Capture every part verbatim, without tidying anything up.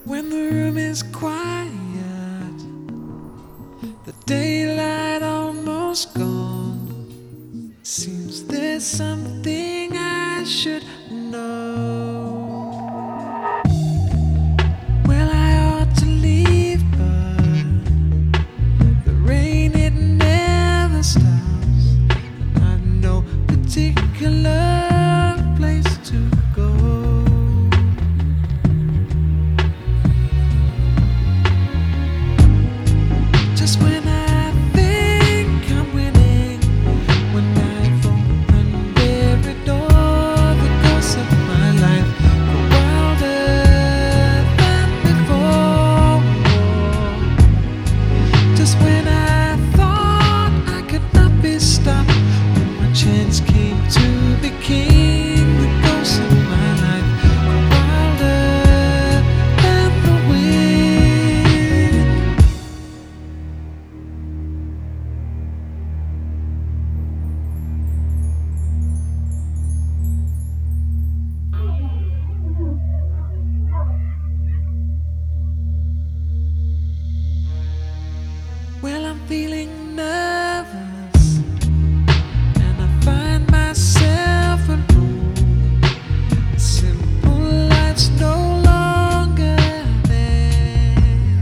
When the room is quiet, the daylight almost gone, seems there's something I should know. Well, I ought to leave, but the rain, it never stops, and I've no particular place to go. Just when I think I'm winning, when I've opened every door, the ghosts of my life go wilder than before. Just when I thought I could not be stopped, when my chance came to be king, the ghosts of my life go wilder than the wind. Well, I'm feeling nervous, and I find myself alone. Simple life's no longer there.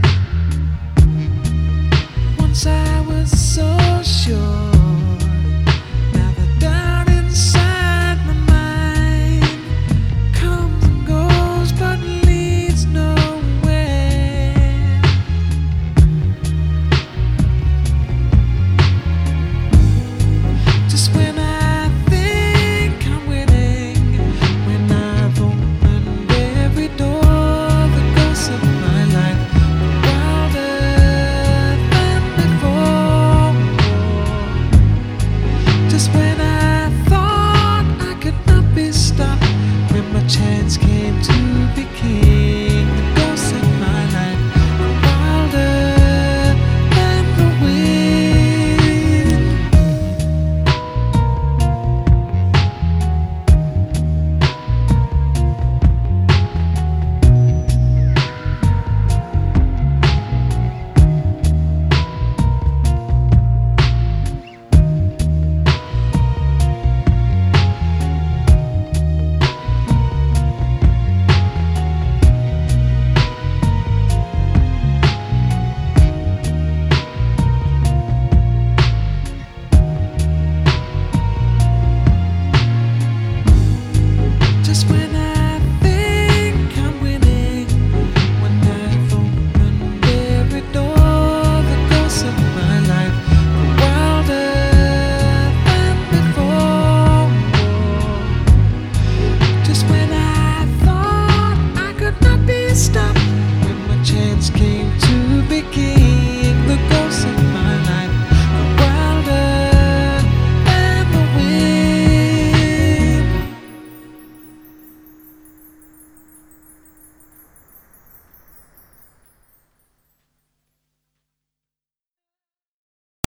Once I was so sure, now the doubt inside my mind comes and goes but leads nowhere. Just when I think I'm winning, when I've opened every door, the ghosts of my life go wilder than before. Just when I thought I could not be stopped, when my chance came to be king, the ghosts of my life go wilder than the wind. Just when I